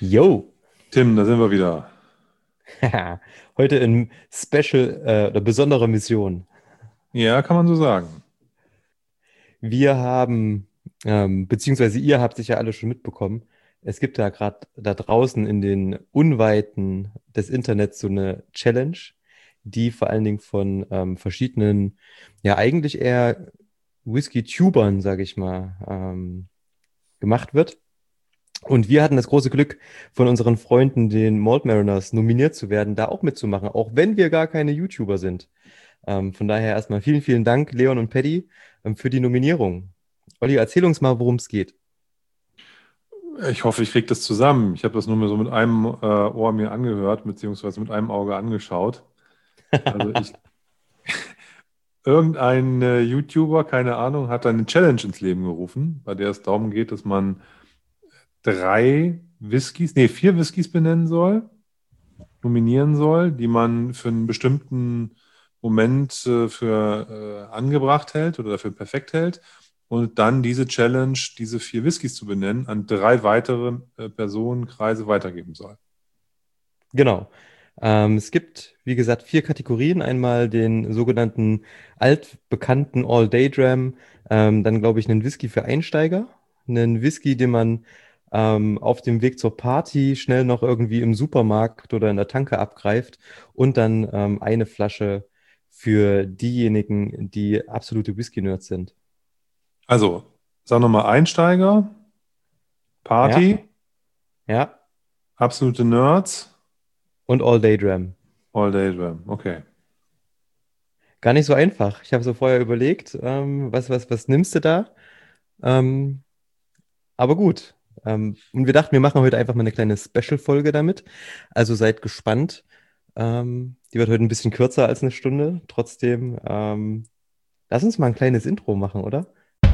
Yo, Tim, da sind wir wieder. heute in Special oder besonderer Mission. Ja, kann man so sagen. Wir haben, beziehungsweise ihr habt sicher alle schon mitbekommen, es gibt da gerade da draußen in den Unweiten des Internets so eine Challenge, die vor allen Dingen von verschiedenen, ja eigentlich eher Whisky-Tubern, sage ich mal, gemacht wird. Und wir hatten das große Glück, von unseren Freunden, den Malt Mariners, nominiert zu werden, da auch mitzumachen, auch wenn wir gar keine YouTuber sind. Von daher erstmal vielen, vielen Dank, Leon und Paddy, für die Nominierung. Olli, erzähl uns mal, worum es geht. Ich hoffe, ich kriege das zusammen. Ich habe das nur mal so mit einem Ohr mir angehört, beziehungsweise mit einem Auge angeschaut. Also irgendein YouTuber, keine Ahnung, hat eine Challenge ins Leben gerufen, bei der es darum geht, dass man vier Whiskys benennen soll, nominieren soll, die man für einen bestimmten Moment für angebracht hält oder für perfekt hält. Und dann diese Challenge, diese vier Whiskys zu benennen, an drei weitere Personenkreise weitergeben soll. Genau. Es gibt, wie gesagt, vier Kategorien. Einmal den sogenannten altbekannten All-Day-Dram, dann, glaube ich, einen Whisky für Einsteiger, einen Whisky, den man auf dem Weg zur Party schnell noch irgendwie im Supermarkt oder in der Tanke abgreift und dann eine Flasche für diejenigen, die absolute Whisky-Nerds sind. Also, sag nochmal Einsteiger, Ja, Party, ja, absolute Nerds, und All-Day-Dram. All Day Dram. Okay. Gar nicht so einfach. Ich habe so vorher überlegt, was nimmst du da? Ähm, aber gut. Und wir dachten, wir machen heute einfach mal eine kleine Special-Folge damit. Also seid gespannt. Die wird heute ein bisschen kürzer als eine Stunde. Trotzdem, lass uns mal ein kleines Intro machen, oder?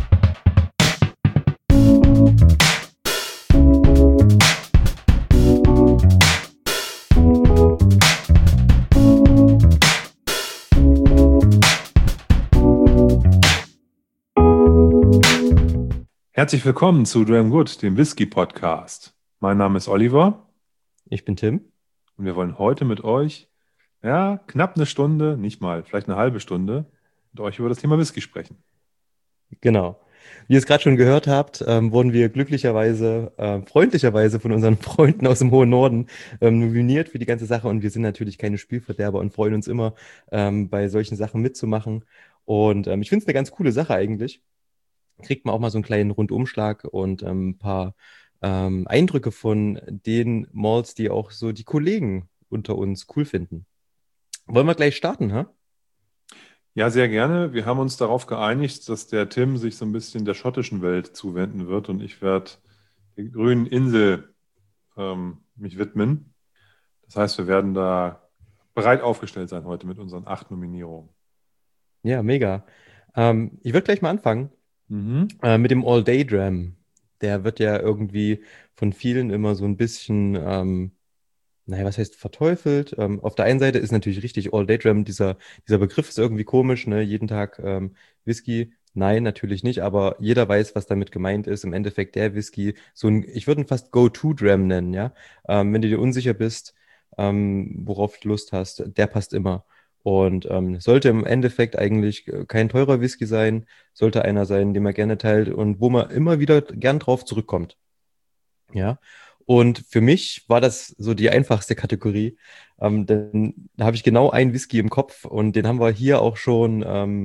Herzlich willkommen zu Dram Good, dem Whisky Podcast. Mein Name ist Oliver Ich bin Tim. und wir wollen heute mit euch, ja, knapp eine Stunde, nicht mal, vielleicht eine halbe Stunde, mit euch über das Thema Whisky sprechen. Genau. Wie ihr es gerade schon gehört habt, wurden wir glücklicherweise, freundlicherweise von unseren Freunden aus dem hohen Norden nominiert für die ganze Sache. Und wir sind natürlich keine Spielverderber und freuen uns immer, bei solchen Sachen mitzumachen. Und ich finde es eine ganz coole Sache eigentlich. Kriegt man auch mal so einen kleinen Rundumschlag und ein paar Eindrücke von den Malls, die auch so die Kollegen unter uns cool finden. Wollen wir gleich starten, ha? Ja, sehr gerne. Wir haben uns darauf geeinigt, dass der Tim sich so ein bisschen der schottischen Welt zuwenden wird und ich werde der grünen Insel mich widmen. Das heißt, wir werden da bereit aufgestellt sein heute mit unseren 8 Nominierungen. Ja, mega. Ich würde gleich mal anfangen. Mhm. Mit dem All-Day-Dram, der wird ja irgendwie von vielen immer so ein bisschen, naja, was heißt verteufelt? Auf der einen Seite ist natürlich richtig All-Day-Dram, dieser Begriff ist irgendwie komisch, ne? Jeden Tag Whisky. Nein, natürlich nicht, aber jeder weiß, was damit gemeint ist. Im Endeffekt der Whisky, so ein, ich würde ihn fast Go-To-Dram nennen, ja. Wenn du dir unsicher bist, worauf du Lust hast, der passt immer. Und sollte im Endeffekt eigentlich kein teurer Whisky sein, sollte einer sein, den man gerne teilt und wo man immer wieder gern drauf zurückkommt. Ja. Und für mich war das so die einfachste Kategorie, denn da habe ich genau einen Whisky im Kopf und den haben wir hier auch schon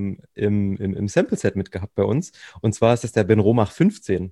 im Sample-Set mitgehabt bei uns. Und zwar ist das der Benromach 15.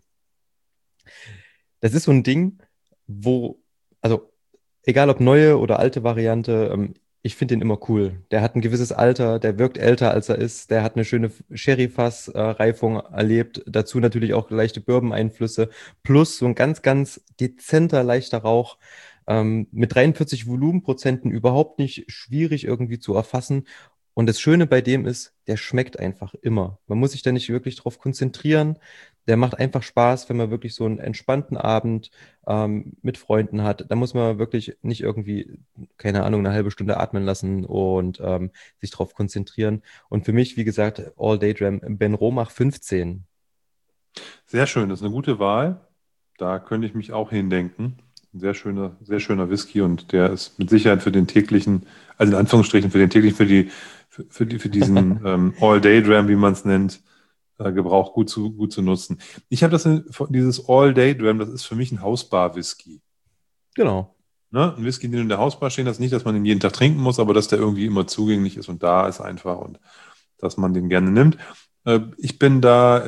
Das ist so ein Ding, wo, also egal ob neue oder alte Variante, ich finde den immer cool. Der hat ein gewisses Alter, der wirkt älter als er ist, der hat eine schöne Sherry-Fass-Reifung erlebt, dazu natürlich auch leichte Bourbon-Einflüsse, plus so ein ganz, ganz dezenter, leichter Rauch. Mit 43 Volumenprozenten überhaupt nicht schwierig irgendwie zu erfassen. Und das Schöne bei dem ist, der schmeckt einfach immer. Man muss sich da nicht wirklich drauf konzentrieren. Der macht einfach Spaß, wenn man wirklich so einen entspannten Abend mit Freunden hat. Da muss man wirklich nicht irgendwie, keine Ahnung, eine halbe Stunde atmen lassen und sich darauf konzentrieren. Und für mich, wie gesagt, All Day Dram, Ben Romach 15. Sehr schön, das ist eine gute Wahl. Da könnte ich mich auch hindenken. ein sehr schöner Whisky und der ist mit Sicherheit für den täglichen, also in Anführungsstrichen für den täglichen, für diesen All-Day-Dram, wie man es nennt, Gebrauch gut zu nutzen. Ich habe dieses All-Day-Dram, das ist für mich ein Hausbar-Whisky. Genau. Ne? Ein Whisky, den du in der Hausbar stehen hast, nicht, dass man ihn jeden Tag trinken muss, aber dass der irgendwie immer zugänglich ist und da ist einfach und dass man den gerne nimmt. Ich bin da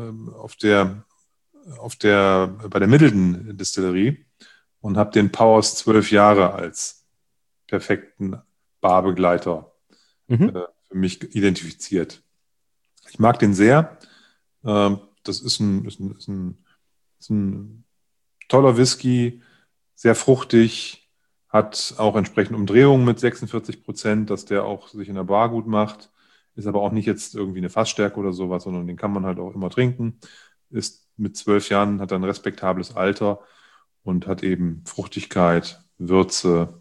bei der Middleton Distillerie und habe den Powers 12 Jahre als perfekten Barbegleiter Mhm. für mich identifiziert. Ich mag den sehr. Das ist ein toller Whisky, sehr fruchtig, hat auch entsprechend Umdrehungen mit 46%, dass der auch sich in der Bar gut macht. Ist aber auch nicht jetzt irgendwie eine Fassstärke oder sowas, sondern den kann man halt auch immer trinken. Ist mit 12 Jahren, hat ein respektables Alter und hat eben Fruchtigkeit, Würze,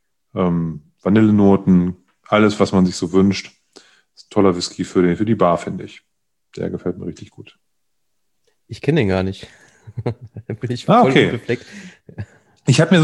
Vanillenoten, alles, was man sich so wünscht. Ist ein toller Whisky für die Bar, finde ich. Der gefällt mir richtig gut. Ich kenne den gar nicht. Da bin ich Ah, voll okay. unbefleckt. Ich habe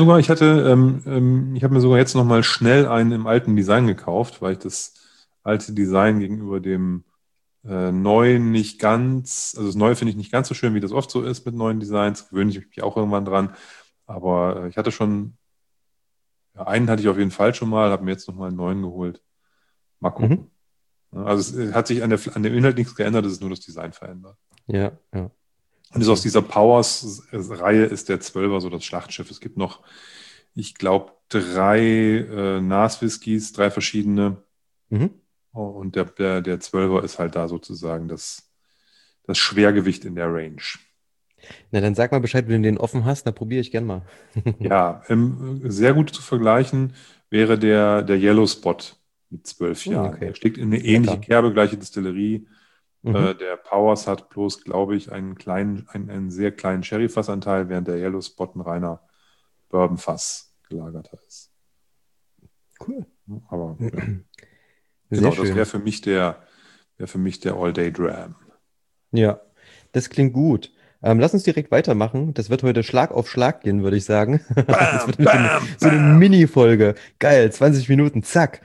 mir sogar jetzt nochmal schnell einen im alten Design gekauft, weil ich das alte Design gegenüber dem neuen nicht ganz, also das neue finde ich nicht ganz so schön, wie das oft so ist mit neuen Designs. Gewöhne ich mich auch irgendwann dran. Aber ich hatte schon, ja, einen hatte ich auf jeden Fall schon mal, habe mir jetzt nochmal einen neuen geholt. Mal Mhm. gucken. Ja, also es hat sich an dem Inhalt nichts geändert, es ist nur das Design verändert. Ja, ja. Und ist aus Okay. dieser Powers-Reihe ist der Zwölfer so das Schlachtschiff. Es gibt noch, ich glaube, drei Nas-Whiskys, drei verschiedene. Mhm. Oh, und der Zwölfer ist halt da sozusagen das Schwergewicht in der Range. Na, dann sag mal Bescheid, wenn du den offen hast, dann probiere ich gern mal. Ja, sehr gut zu vergleichen wäre der Yellow Spot mit 12 Jahren. Der Okay. steckt in eine ähnliche Lecker. Kerbe, gleiche Distillerie. Mhm. Der Powers hat bloß, glaube ich, einen sehr kleinen Sherry-Fassanteil, während der Yellow Spot ein reiner Bourbon-Fass gelagerter ist. Cool. Aber ja, Sehr genau, das schön. wäre für mich der All-Day-Dram. Ja, das klingt gut. Lass uns direkt weitermachen. Das wird heute Schlag auf Schlag gehen, würde ich sagen. Das Bam, wird bam, so eine bam. Mini-Folge. Geil, 20 Minuten, zack.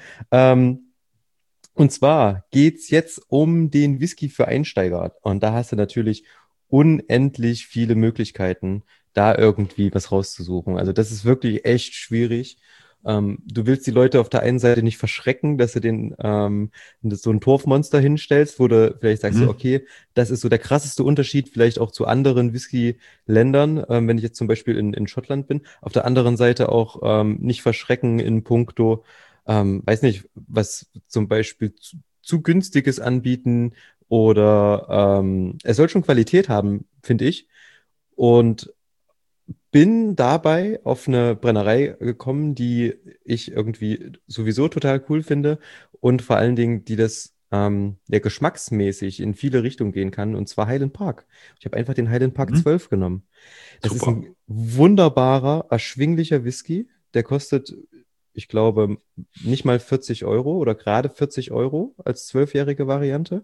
Und zwar geht's jetzt um den Whisky für Einsteiger. Und da hast du natürlich unendlich viele Möglichkeiten, da irgendwie was rauszusuchen. Also das ist wirklich echt schwierig. Du willst die Leute auf der einen Seite nicht verschrecken, dass du so ein Torfmonster hinstellst, wo du vielleicht sagst, so, Mhm. okay, das ist so der krasseste Unterschied vielleicht auch zu anderen Whisky-Ländern, wenn ich jetzt zum Beispiel in Schottland bin. Auf der anderen Seite auch nicht verschrecken in puncto weiß nicht, was zum Beispiel zu günstiges anbieten oder es soll schon Qualität haben, finde ich. Und bin dabei auf eine Brennerei gekommen, die ich irgendwie sowieso total cool finde und vor allen Dingen, die das ja, geschmacksmäßig in viele Richtungen gehen kann, und zwar Highland Park. Ich habe einfach den Highland Park Mhm. 12 genommen. Das ist Super. ein wunderbarer, erschwinglicher Whisky. Der kostet, ich glaube, nicht mal 40 Euro oder gerade 40 Euro als zwölfjährige Variante.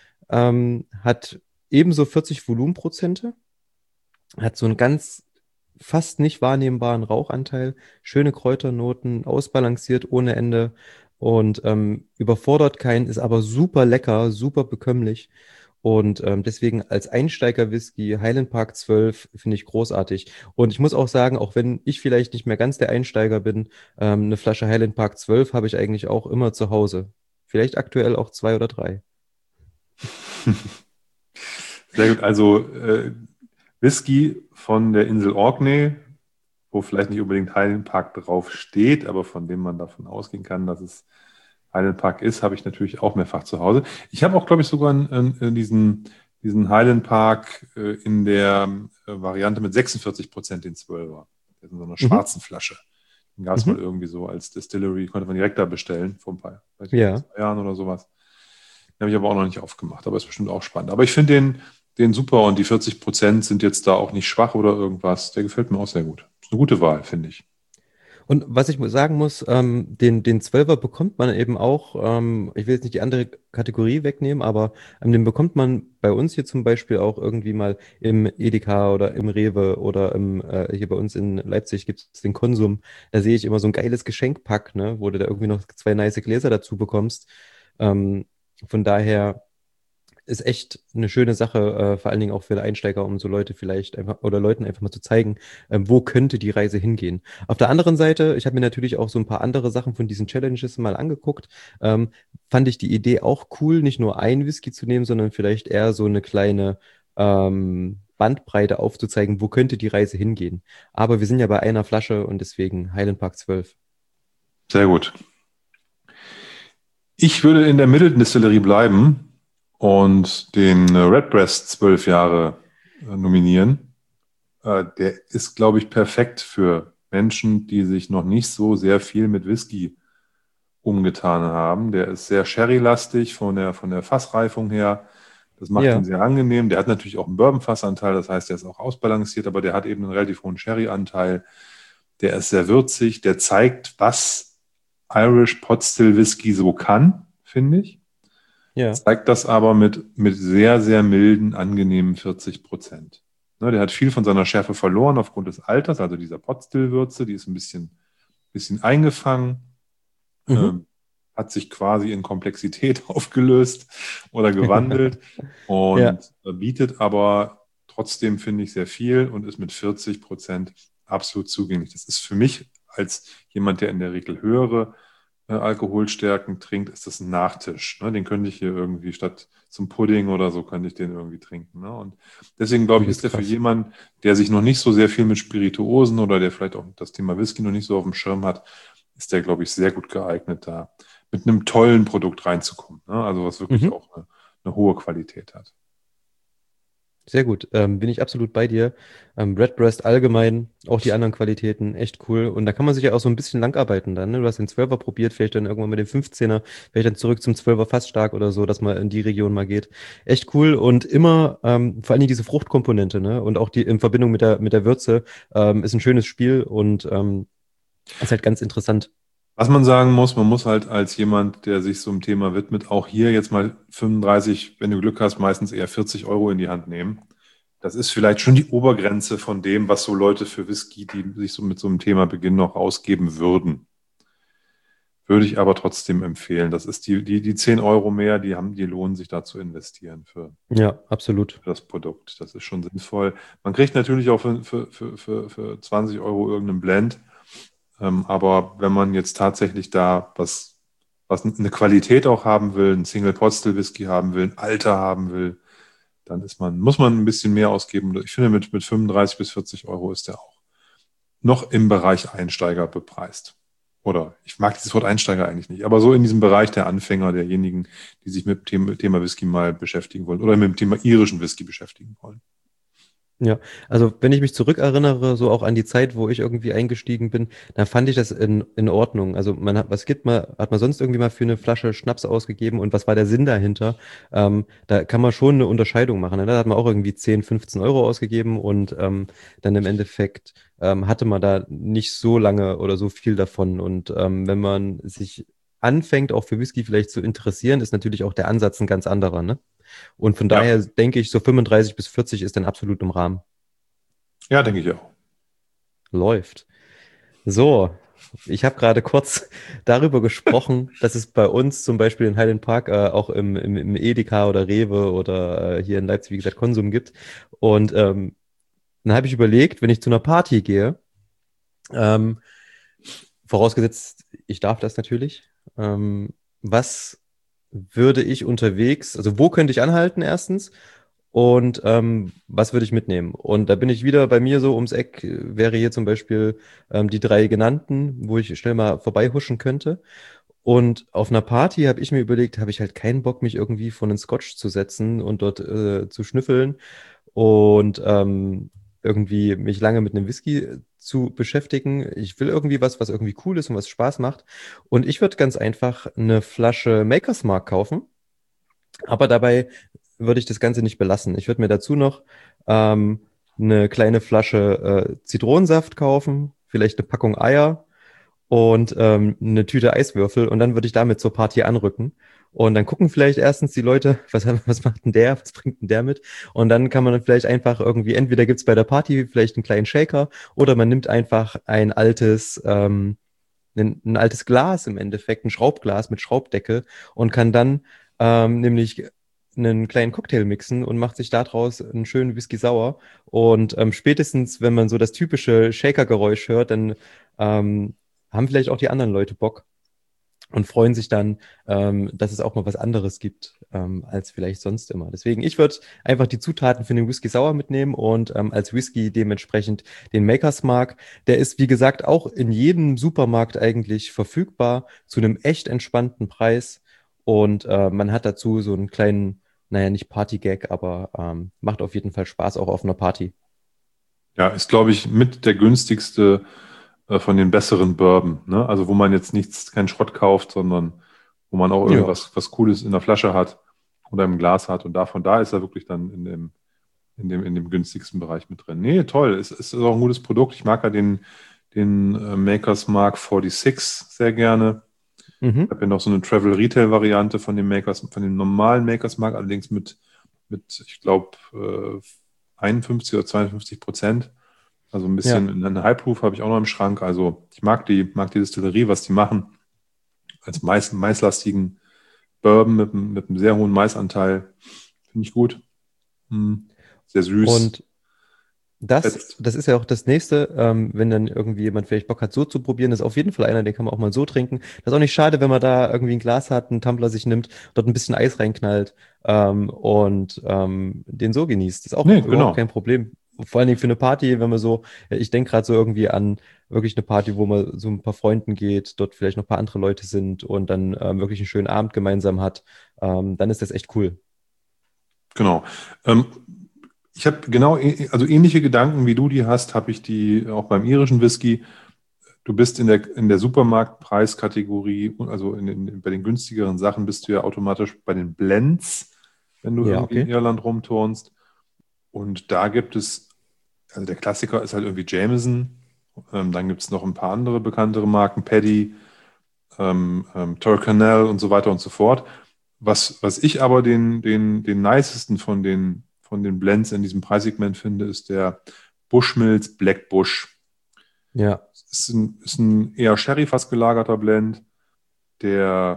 Hat ebenso 40 Volumenprozente, hat so einen ganz fast nicht wahrnehmbaren Rauchanteil, schöne Kräuternoten, ausbalanciert ohne Ende und überfordert keinen, ist aber super lecker, super bekömmlich. Und deswegen als Einsteiger-Whisky Highland Park 12 finde ich großartig. Und ich muss auch sagen, auch wenn ich vielleicht nicht mehr ganz der Einsteiger bin, eine Flasche Highland Park 12 habe ich eigentlich auch immer zu Hause. Vielleicht aktuell auch zwei oder drei. Sehr gut. Also Whisky von der Insel Orkney, wo vielleicht nicht unbedingt Highland Park drauf steht, aber von dem man davon ausgehen kann, dass es Highland Park ist, habe ich natürlich auch mehrfach zu Hause. Ich habe auch, glaube ich, sogar diesen Highland Park in der Variante mit 46% den Zwölfer. Der ist in so einer Mhm. schwarzen Flasche. Den gab es mal Mhm. irgendwie so als Distillery, konnte man direkt da bestellen, vor ein paar, weiß nicht, Ja. 2 Jahren oder sowas. Den habe ich aber auch noch nicht aufgemacht, aber ist bestimmt auch spannend. Aber ich finde den super und die 40% sind jetzt da auch nicht schwach oder irgendwas. Der gefällt mir auch sehr gut. Ist eine gute Wahl, finde ich. Und was ich sagen muss, den 12er bekommt man eben auch, ich will jetzt nicht die andere Kategorie wegnehmen, aber den bekommt man bei uns hier zum Beispiel auch irgendwie mal im Edeka oder im Rewe oder hier bei uns in Leipzig gibt es den Konsum. Da sehe ich immer so ein geiles Geschenkpack, ne, wo du da irgendwie noch zwei nice Gläser dazu bekommst. Ähm, von daher ist echt eine schöne Sache, vor allen Dingen auch für Einsteiger, um so Leute vielleicht einfach oder Leuten einfach mal zu zeigen, wo könnte die Reise hingehen. Auf der anderen Seite, ich habe mir natürlich auch so ein paar andere Sachen von diesen Challenges mal angeguckt, ähm, fand ich die Idee auch cool, nicht nur ein Whisky zu nehmen, sondern vielleicht eher so eine kleine Bandbreite aufzuzeigen, wo könnte die Reise hingehen. Aber wir sind ja bei einer Flasche und deswegen Highland Park 12. Sehr gut. Ich würde in der Middleton Distillery bleiben und den Redbreast 12 Jahre nominieren. Der ist, glaube ich, perfekt für Menschen, die sich noch nicht so sehr viel mit Whisky umgetan haben. Der ist sehr sherry-lastig von der Fassreifung her. Das macht ihn Ja, sehr angenehm. Der hat natürlich auch einen Bourbon-Fassanteil, das heißt, der ist auch ausbalanciert, aber der hat eben einen relativ hohen Sherry-Anteil. Der ist sehr würzig, der zeigt, was Irish Pot Still Whisky so kann, finde ich. ja. Zeigt das aber mit sehr, sehr milden, angenehmen 40%. Ne, der hat viel von seiner Schärfe verloren aufgrund des Alters, also dieser Pot Still Würze, die ist ein bisschen eingefangen, Mhm. ähm, hat sich quasi in Komplexität aufgelöst oder gewandelt Ja, und bietet aber trotzdem, finde ich, sehr viel und ist mit 40% absolut zugänglich. Das ist für mich als jemand, der in der Regel höhere Alkoholstärken trinkt, ist das ein Nachtisch. Ne? Den könnte ich hier irgendwie statt zum Pudding oder so, könnte ich den irgendwie trinken. Ne? Und deswegen glaube du ich, ist bist der für krass. jemanden, der sich noch nicht so sehr viel mit Spirituosen oder der vielleicht auch das Thema Whisky noch nicht so auf dem Schirm hat, ist der, glaube ich, sehr gut geeignet, da mit einem tollen Produkt reinzukommen. Ne? Also was wirklich Mhm. auch eine hohe Qualität hat. Sehr gut, bin ich absolut bei dir. Redbreast allgemein, auch die anderen Qualitäten, echt cool. Und da kann man sich ja auch so ein bisschen langarbeiten dann. Ne? Du hast den 12er probiert, vielleicht dann irgendwann mit dem 15er, vielleicht dann zurück zum 12er fast stark oder so, dass man in die Region mal geht. Echt cool und immer, vor allen Dingen diese Fruchtkomponente, ne? Und auch die in Verbindung mit der Würze, ist ein schönes Spiel und ist halt ganz interessant. Was man sagen muss, man muss halt als jemand, der sich so einem Thema widmet, auch hier jetzt mal 35, wenn du Glück hast, meistens eher 40 € in die Hand nehmen. Das ist vielleicht schon die Obergrenze von dem, was so Leute für Whisky, die sich so mit so einem Thema beginnen, noch ausgeben würden. Würde ich aber trotzdem empfehlen. Das ist die 10 € mehr, die lohnen sich da zu investieren Ja, absolut. für das Produkt. Das ist schon sinnvoll. Man kriegt natürlich auch für 20 € irgendeinen Blend. Aber wenn man jetzt tatsächlich da was eine Qualität auch haben will, einen Single Pot Still Whisky haben will, ein Alter haben will, dann muss man ein bisschen mehr ausgeben. Ich finde, mit 35 bis 40 € ist der auch noch im Bereich Einsteiger bepreist. Oder ich mag dieses Wort Einsteiger eigentlich nicht, aber so in diesem Bereich der Anfänger, derjenigen, die sich mit dem Thema Whisky mal beschäftigen wollen oder mit dem Thema irischen Whisky beschäftigen wollen. Ja, also wenn ich mich zurückerinnere, so auch an die Zeit, wo ich irgendwie eingestiegen bin, dann fand ich das in Ordnung. Also hat man sonst irgendwie mal für eine Flasche Schnaps ausgegeben und was war der Sinn dahinter? Da kann man schon eine Unterscheidung machen. Ne? Da hat man auch irgendwie 10, 15 € ausgegeben und dann im Endeffekt hatte man da nicht so lange oder so viel davon. Und wenn man sich anfängt, auch für Whisky vielleicht zu interessieren, ist natürlich auch der Ansatz ein ganz anderer, ne? Und von Ja, daher denke ich, so 35 bis 40 ist dann absolut im Rahmen. ja, denke ich auch. Läuft. So, ich habe gerade kurz darüber gesprochen, dass es bei uns zum Beispiel in Highland Park auch im Edeka oder Rewe oder hier in Leipzig, wie gesagt, Konsum gibt. Und dann habe ich überlegt, wenn ich zu einer Party gehe, ähm, vorausgesetzt, ich darf das natürlich, was würde ich unterwegs, also wo könnte ich anhalten erstens? Und was würde ich mitnehmen? Und da bin ich wieder bei mir so ums Eck, wäre hier zum Beispiel die drei genannten, wo ich schnell mal vorbeihuschen könnte. Und auf einer Party habe ich mir überlegt, habe ich halt keinen Bock, mich irgendwie vor einen Scotch zu setzen und dort zu schnüffeln und irgendwie mich lange mit einem Whisky zu beschäftigen. Ich will irgendwie was irgendwie cool ist und was Spaß macht. Und ich würde ganz einfach eine Flasche Maker's Mark kaufen. Aber dabei würde ich das Ganze nicht belassen. Ich würde mir dazu noch eine kleine Flasche Zitronensaft kaufen, vielleicht eine Packung Eier und eine Tüte Eiswürfel und dann würde ich damit zur Party anrücken. Und dann gucken vielleicht erstens die Leute, was macht denn der, was bringt denn der mit? Und dann kann man dann vielleicht einfach irgendwie, entweder gibt's bei der Party vielleicht einen kleinen Shaker oder man nimmt einfach ein altes Glas im Endeffekt, ein Schraubglas mit Schraubdeckel und kann dann nämlich einen kleinen Cocktail mixen und macht sich daraus einen schönen Whisky sauer. Und spätestens, wenn man so das typische Shaker-Geräusch hört, dann haben vielleicht auch die anderen Leute Bock und freuen sich dann, dass es auch mal was anderes gibt als vielleicht sonst immer. Deswegen, ich würde einfach die Zutaten für den Whisky Sour mitnehmen und als Whisky dementsprechend den Maker's Mark. Der ist, wie gesagt, auch in jedem Supermarkt eigentlich verfügbar zu einem echt entspannten Preis und man hat dazu so einen kleinen, naja, nicht Party-Gag, aber macht auf jeden Fall Spaß auch auf einer Party. Ja, ist, glaube ich, mit der günstigste von den besseren Bourbon, ne? Also wo man jetzt keinen Schrott kauft, sondern wo man auch Ja. irgendwas was Cooles in der Flasche hat oder im Glas hat. Und von da ist er wirklich dann in dem günstigsten Bereich mit drin. Nee, toll. Es ist auch ein gutes Produkt. Ich mag ja den Maker's Mark 46 sehr gerne. Ich Mhm. habe ja noch so eine Travel-Retail-Variante von dem normalen Maker's Mark, allerdings ich glaube, 51 oder 52%. Also ein Ja. bisschen eine High Proof habe ich auch noch im Schrank. Also ich mag die Distillerie, was die machen. Als maislastigen Bourbon mit einem sehr hohen Maisanteil. Finde ich gut. Hm. Sehr süß. Und das, Fetzt. das ist ja auch das Nächste, wenn dann irgendwie jemand vielleicht Bock hat, so zu probieren, ist auf jeden Fall einer, den kann man auch mal so trinken. Das ist auch nicht schade, wenn man da irgendwie ein Glas hat, einen Tumbler sich nimmt, dort ein bisschen Eis reinknallt und den so genießt. Das ist auch Nee, überhaupt kein genau. Problem. Vor allen Dingen für eine Party, wenn man so, ich denke gerade so irgendwie an wirklich eine Party, wo man so ein paar Freunden geht, dort vielleicht noch ein paar andere Leute sind und dann wirklich einen schönen Abend gemeinsam hat, dann ist das echt cool. Genau. Ähm, Ich habe genau, also ähnliche Gedanken wie du die hast, habe ich die auch beim irischen Whisky. Du bist in der Supermarktpreiskategorie, also bei den günstigeren Sachen bist du ja automatisch bei den Blends, wenn du Ja, irgendwie in okay. Irland rumturnst. Und da gibt es, also der Klassiker ist halt irgendwie Jameson. Dann gibt es noch ein paar andere bekanntere Marken, Paddy, Torcanel und so weiter und so fort. Was ich aber den nicesten von den Blends in diesem Preissegment finde, ist der Bushmills Black Bush. Ja. Ist ein eher Sherry-fass gelagerter Blend, der,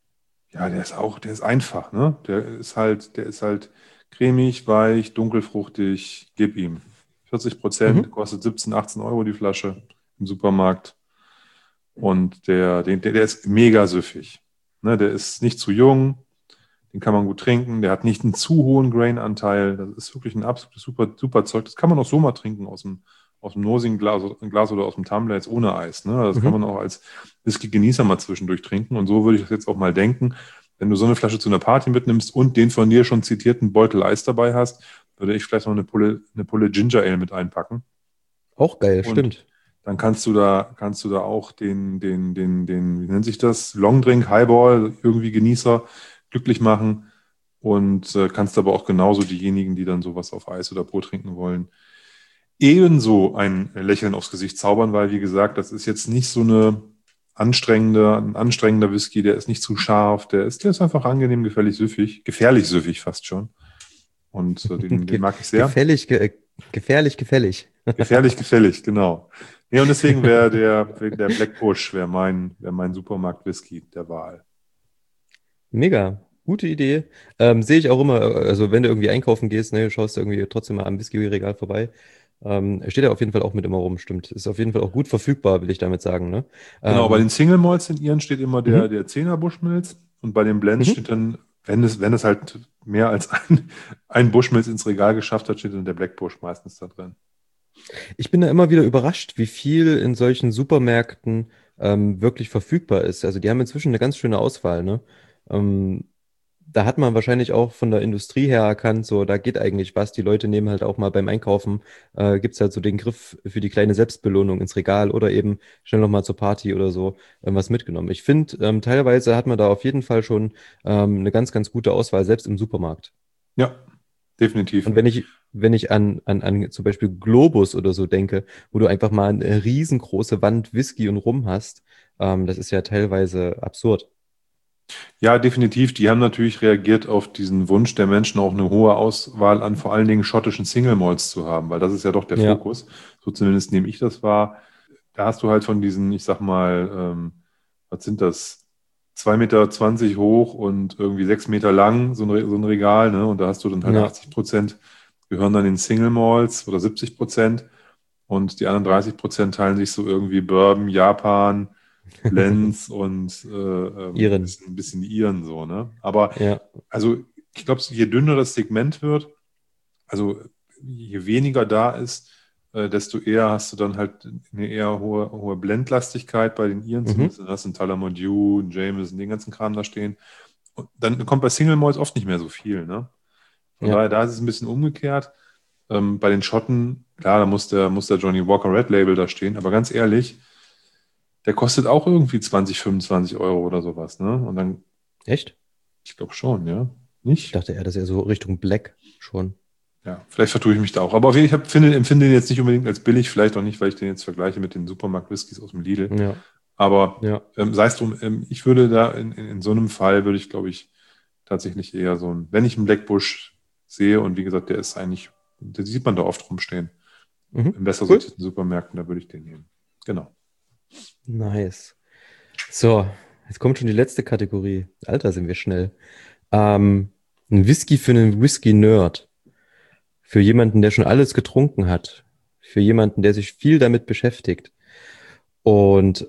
der ist einfach, ne? Der ist halt cremig, weich, dunkelfruchtig, gib ihm. 40%, Mhm. kostet 17, 18 Euro die Flasche im Supermarkt. Und der ist mega süffig. Ne? Der ist nicht zu jung, den kann man gut trinken, der hat nicht einen zu hohen Grain-Anteil. Das ist wirklich ein absolutes super Zeug. Das kann man auch so mal trinken aus dem nosigen Glas oder aus dem Tumbler jetzt ohne Eis. Ne? Das kann Mhm. man auch als Whisky-Genießer mal zwischendurch trinken. Und so würde ich das jetzt auch mal denken. Wenn du so eine Flasche zu einer Party mitnimmst und den von dir schon zitierten Beutel Eis dabei hast, würde ich vielleicht noch eine Pulle Ginger Ale mit einpacken. Auch geil, Und stimmt. dann kannst du da auch wie nennt sich das? Longdrink, Highball, irgendwie Genießer glücklich machen und kannst aber auch genauso diejenigen, die dann sowas auf Eis oder Brot trinken wollen, ebenso ein Lächeln aufs Gesicht zaubern, weil, wie gesagt, das ist jetzt nicht so ein anstrengender Whisky, der ist nicht zu scharf, der ist einfach angenehm, gefährlich süffig fast schon. Und den Ge mag ich sehr. gefällig, gefährlich, gefällig. Gefällig, genau. Ja, und deswegen wär der Black Bush wär mein Supermarkt-Whisky der Wahl. Mega, gute Idee. Sehe ich auch immer, also wenn du irgendwie einkaufen gehst, ne, schaust du irgendwie trotzdem mal am Whisky-Regal vorbei. Steht er auf jeden Fall auch mit immer rum, stimmt. Ist auf jeden Fall auch gut verfügbar, will ich damit sagen, ne? Genau, bei Ähm, den Single Malts in ihren steht immer mhm, der 10er Bushmills und bei den Blends mhm. steht dann, wenn es halt mehr als ein Bushmills ins Regal geschafft hat, steht dann der Black Bush meistens da drin. Ich bin da immer wieder überrascht, wie viel in solchen Supermärkten wirklich verfügbar ist. Also die haben inzwischen eine ganz schöne Auswahl, ne? Ähm, Da hat man wahrscheinlich auch von der Industrie her erkannt, so da geht eigentlich was. Die Leute nehmen halt auch mal beim Einkaufen, gibt es halt so den Griff für die kleine Selbstbelohnung ins Regal oder eben schnell noch mal zur Party oder so was mitgenommen. Ich finde, teilweise hat man da auf jeden Fall schon eine ganz, ganz gute Auswahl, selbst im Supermarkt. Ja, definitiv. Und wenn ich an zum Beispiel Globus oder so denke, wo du einfach mal eine riesengroße Wand Whisky und Rum hast, das ist ja teilweise absurd. Ja, definitiv. Die haben natürlich reagiert auf diesen Wunsch der Menschen, auch eine hohe Auswahl an vor allen Dingen schottischen Single Malts zu haben, weil das ist ja doch der Ja, Fokus. So zumindest nehme ich das wahr. Da hast du halt von diesen, ich sag mal, was sind das? 2,20 Meter hoch und irgendwie 6 Meter lang, so ein Regal, ne? Und da hast du dann halt ja, 80% gehören dann in Single Malts oder 70%. Und die anderen 30% teilen sich so irgendwie Bourbon, Japan, Blends und Iren. ein bisschen Iren so, ne? Aber Ja, also ich glaube, je dünner das Segment wird, also je weniger da ist, desto eher hast du dann halt eine eher hohe Blendlastigkeit bei den Iren mhm. zumindest. Dann hast du einen Tullamore Dew, einen Jameson, den ganzen Kram da stehen. Und dann kommt bei Single Malts oft nicht mehr so viel, ne? Von Ja, daher, da ist es ein bisschen umgekehrt. Bei den Schotten, klar, da muss der Johnny Walker Red Label da stehen, aber ganz ehrlich, der kostet auch irgendwie 20, 25 Euro oder sowas, ne? Und dann, echt? ich glaube schon, ja. Ich Nicht? dachte eher, das ist eher so Richtung Black schon. Ja, vielleicht vertue ich mich da auch. Aber auf jeden Fall empfinde den jetzt nicht unbedingt als billig, vielleicht auch nicht, weil ich den jetzt vergleiche mit den Supermarkt-Whiskys aus dem Lidl. Ja, Aber ja. sei es drum, ich würde da in so einem Fall, würde ich, glaube ich, tatsächlich eher so ein, wenn ich einen Blackbush sehe und wie gesagt, der ist eigentlich, den sieht man da oft rumstehen, Mhm. in besser Cool. sortierten Supermärkten, da würde ich den nehmen. Genau. Nice. So, jetzt kommt schon die letzte Kategorie. Alter, sind wir schnell. Ähm, ein Whisky für einen Whisky-Nerd. Für jemanden, der schon alles getrunken hat. Für jemanden, der sich viel damit beschäftigt. Und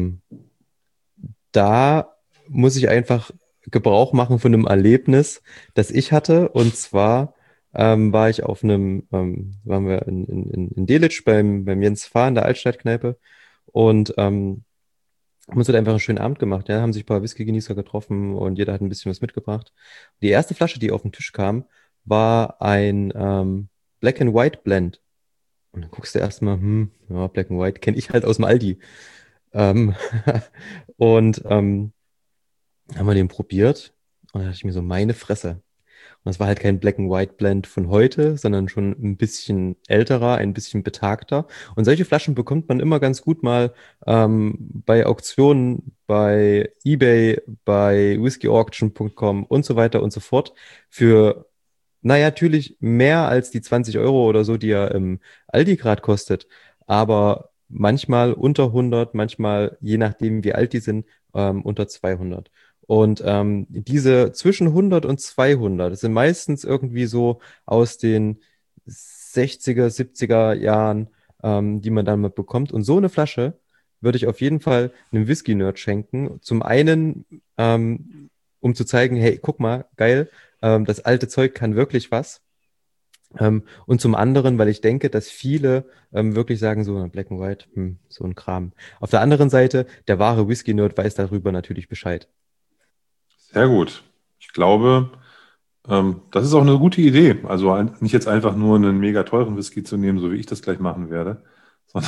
da muss ich einfach Gebrauch machen von einem Erlebnis, das ich hatte. Und zwar war ich waren wir in Delitzsch beim Jens Fahr in der Altstadtkneipe und haben uns halt einfach einen schönen Abend gemacht. Ja, haben sich ein paar Whisky-Genießer getroffen und jeder hat ein bisschen was mitgebracht. Die erste Flasche, die auf den Tisch kam, war ein Black and White Blend. Und dann guckst du erstmal, ja, Black and White kenne ich halt aus dem Aldi. Ähm, und haben wir den probiert und da dachte ich mir so, meine Fresse. Und das war halt kein Black and White Blend von heute, sondern schon ein bisschen älterer, ein bisschen betagter. Und solche Flaschen bekommt man immer ganz gut mal bei Auktionen, bei eBay, bei whiskyauction.com und so weiter und so fort für, naja, natürlich mehr als die 20 Euro oder so, die er im Aldi gerade kostet. Aber manchmal unter 100, manchmal, je nachdem, wie alt die sind, unter 200. Und diese zwischen 100 und 200, das sind meistens irgendwie so aus den 60er, 70er Jahren, die man dann mal bekommt. Und so eine Flasche würde ich auf jeden Fall einem Whisky-Nerd schenken. Zum einen, um zu zeigen, hey, guck mal, geil, das alte Zeug kann wirklich was. Und zum anderen, weil ich denke, dass viele wirklich sagen, so Black and White, so ein Kram. Auf der anderen Seite, der wahre Whisky-Nerd weiß darüber natürlich Bescheid. Sehr gut. Ich glaube, das ist auch eine gute Idee. Also nicht jetzt einfach nur einen mega teuren Whisky zu nehmen, so wie ich das gleich machen werde, sondern,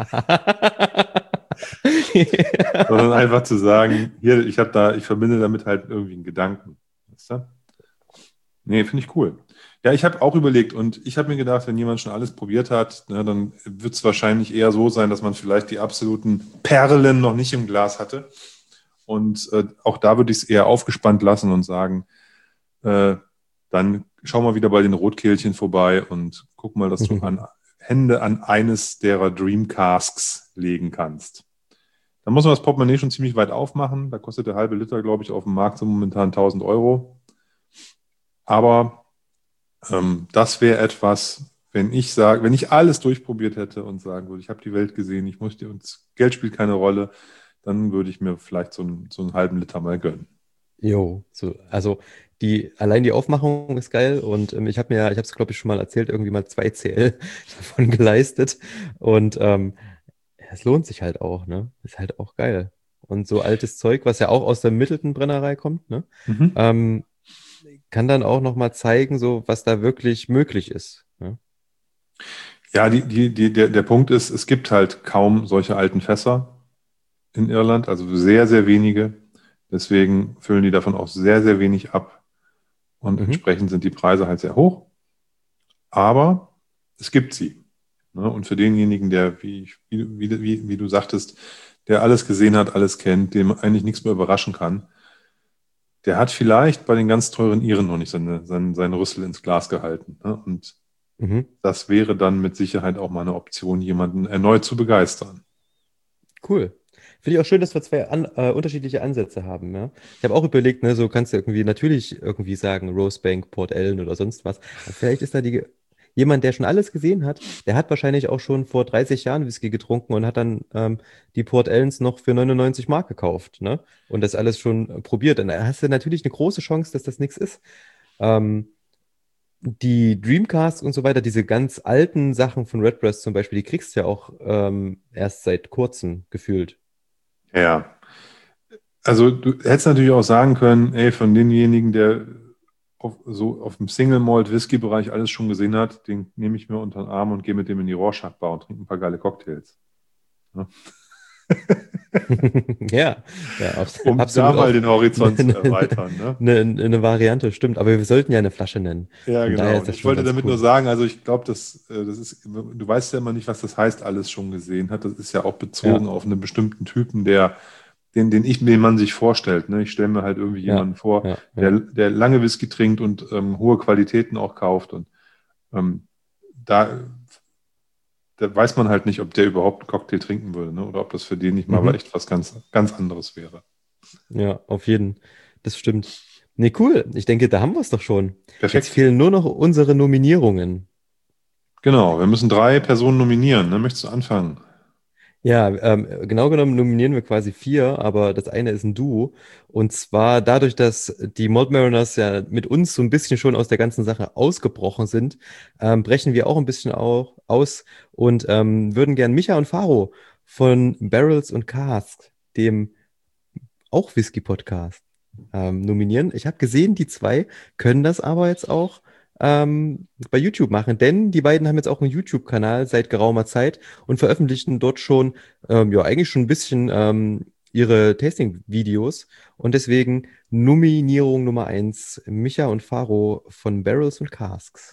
sondern einfach zu sagen, hier, ich verbinde damit halt irgendwie einen Gedanken. Weißt du? Nee, finde ich cool. Ja, ich habe auch überlegt und ich habe mir gedacht, wenn jemand schon alles probiert hat, ne, dann wird es wahrscheinlich eher so sein, dass man vielleicht die absoluten Perlen noch nicht im Glas hatte. Und auch da würde ich es eher aufgespannt lassen und sagen, äh, dann schau mal wieder bei den Rotkehlchen vorbei und guck mal, dass du Hände an eines derer Dream Casks legen kannst. Da muss man das Portemonnaie schon ziemlich weit aufmachen. Da kostet der halbe Liter, glaube ich, auf dem Markt so momentan 1.000 Euro. Aber das wäre etwas, wenn ich alles durchprobiert hätte und sagen würde, ich habe die Welt gesehen, ich möchte und Geld spielt keine Rolle, dann würde ich mir vielleicht so einen halben Liter mal gönnen. Jo, so, also allein die Aufmachung ist geil und ich habe es glaube ich schon mal erzählt, irgendwie mal 2 CL davon geleistet und es lohnt sich halt auch, ne? Ist halt auch geil. Und so altes Zeug, was ja auch aus der Middleton-Brennerei kommt, ne? Mhm. Ähm, kann dann auch noch mal zeigen, so was da wirklich möglich ist. Ne? Ja, der Punkt ist, es gibt halt kaum solche alten Fässer in Irland, also sehr, sehr wenige. Deswegen füllen die davon auch sehr, sehr wenig ab und Mhm. entsprechend sind die Preise halt sehr hoch. Aber es gibt sie. Ne? Und für denjenigen, der, wie du sagtest, der alles gesehen hat, alles kennt, dem eigentlich nichts mehr überraschen kann, der hat vielleicht bei den ganz teuren Iren noch nicht seine Rüssel ins Glas gehalten. Ne? Und Mhm. das wäre dann mit Sicherheit auch mal eine Option, jemanden erneut zu begeistern. Cool. Finde ich auch schön, dass wir zwei unterschiedliche Ansätze haben. Ja? Ich habe auch überlegt, ne, so kannst du irgendwie natürlich irgendwie sagen, Rosebank, Port Ellen oder sonst was. Aber vielleicht ist da jemand, der schon alles gesehen hat, der hat wahrscheinlich auch schon vor 30 Jahren Whisky getrunken und hat dann die Port Ellens noch für 99 Mark gekauft, ne? Und das alles schon probiert. Dann hast du natürlich eine große Chance, dass das nichts ist. Ähm, Die Dreamcast und so weiter, diese ganz alten Sachen von Redbreast zum Beispiel, die kriegst du ja auch erst seit kurzem gefühlt. Ja, also du hättest natürlich auch sagen können, ey, von denjenigen, der auf dem Single Malt Whisky Bereich alles schon gesehen hat, den nehme ich mir unter den Arm und gehe mit dem in die Rorschach Bar und trinke ein paar geile Cocktails. Ne? Ja, ja, Um da absolut mal auch den Horizont zu eine, erweitern. Ne? eine Variante, stimmt. Aber wir sollten ja eine Flasche nennen. Ja, Von daher genau. ist Und das ich schon wollte ganz damit nur cool. sagen, also ich glaube, das ist, du weißt ja immer nicht, was das heißt, alles schon gesehen hat. Das ist ja auch bezogen Ja, auf einen bestimmten Typen, den man sich vorstellt. Ne? Ich stelle mir halt irgendwie ja, jemanden vor, ja, ja. der lange Whisky trinkt und hohe Qualitäten auch kauft. Und ähm, da, da weiß man halt nicht, ob der überhaupt einen Cocktail trinken würde, ne? Oder ob das für den nicht mal Mhm. echt was ganz, ganz anderes wäre. Ja, auf jeden. Das stimmt. Nee, cool. Ich denke, da haben wir es doch schon. Jetzt Perfekt. fehlen nur noch unsere Nominierungen. Genau, wir müssen 3 Personen nominieren. Ne? Möchtest du anfangen? Ja, genau genommen nominieren wir quasi vier, aber das eine ist ein Duo. Und zwar dadurch, dass die Malt Mariners ja mit uns so ein bisschen schon aus der ganzen Sache ausgebrochen sind, brechen wir auch ein bisschen auch aus und würden gern Micha und Faro von Barrels und Casks, dem auch Whisky-Podcast, nominieren. Ich habe gesehen, die zwei können das aber jetzt auch bei YouTube machen, denn die beiden haben jetzt auch einen YouTube-Kanal seit geraumer Zeit und veröffentlichen dort schon, ja, eigentlich schon ein bisschen ihre Tasting-Videos. Und deswegen Nominierung Nummer eins, Micha und Faro von Barrels und Casks.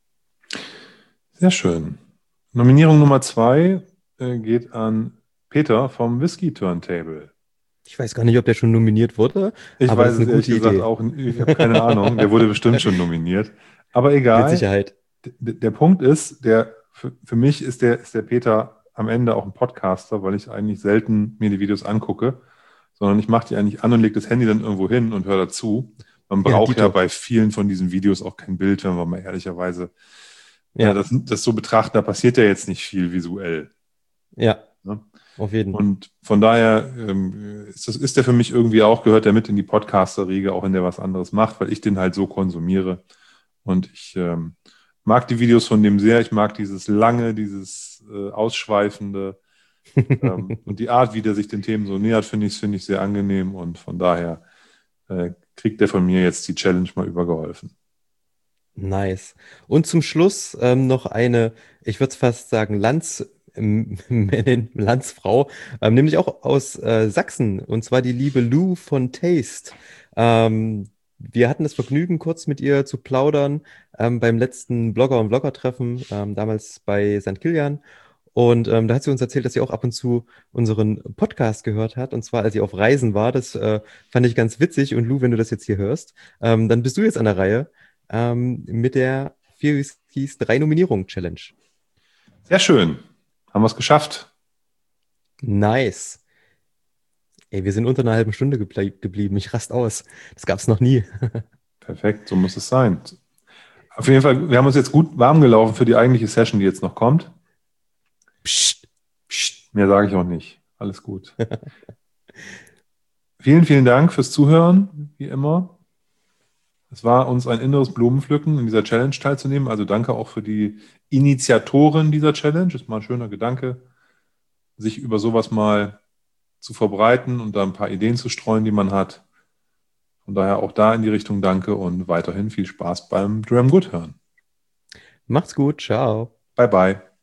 Sehr schön. Nominierung Nummer 2 geht an Peter vom Whisky Turntable. Ich weiß gar nicht, ob der schon nominiert wurde, Ich aber das weiß ist es eine ehrlich gute gesagt Idee. auch, ich habe keine Ahnung. Der wurde bestimmt schon nominiert. Aber Mit egal. Sicherheit. Der Punkt ist, für mich ist der Peter am Ende auch ein Podcaster, weil ich eigentlich selten mir die Videos angucke, sondern ich mache die eigentlich an und lege das Handy dann irgendwo hin und höre dazu. Man Ja, braucht ja Dito. bei vielen von diesen Videos auch kein Bild, wenn wir mal ehrlicherweise Ja, das so betrachten. Da passiert ja jetzt nicht viel visuell. ja, Ne? auf jeden. Und von daher ist der für mich irgendwie auch, gehört der mit in die Podcaster-Riege, auch wenn der was anderes macht, weil ich den halt so konsumiere. Und ich mag die Videos von dem sehr. Ich mag dieses lange, dieses ausschweifende und die Art, wie der sich den Themen so nähert, finde ich sehr angenehm. Und von daher kriegt der von mir jetzt die Challenge mal übergeholfen. Nice. Und zum Schluss noch eine, ich würde fast sagen, Männin, Landsfrau, nämlich auch aus Sachsen, und zwar die liebe Lou von Taste. Wir hatten das Vergnügen, kurz mit ihr zu plaudern beim letzten Blogger- und Vlogger-Treffen, damals bei St. Kilian. Und da hat sie uns erzählt, dass sie auch ab und zu unseren Podcast gehört hat, und zwar als sie auf Reisen war. Das fand ich ganz witzig. Und Lou, wenn du das jetzt hier hörst, dann bist du jetzt an der Reihe mit der Vier Whiskys 3 Nominierungen Challenge. Sehr schön. Haben wir es geschafft. Nice. Ey, wir sind unter einer halben Stunde geblieben. Ich rast aus. Das gab's noch nie. Perfekt, so muss es sein. Auf jeden Fall, wir haben uns jetzt gut warm gelaufen für die eigentliche Session, die jetzt noch kommt. Psst. Psst, mehr sage ich auch nicht. Alles gut. Vielen, vielen Dank fürs Zuhören, wie immer. Es war uns ein inneres Blumenpflücken, in dieser Challenge teilzunehmen. Also danke auch für die Initiatoren dieser Challenge. Ist mal ein schöner Gedanke, sich über sowas mal zu verbreiten und da ein paar Ideen zu streuen, die man hat. Von daher auch da in die Richtung danke und weiterhin viel Spaß beim Dram Good hören. Macht's gut. Ciao. Bye bye.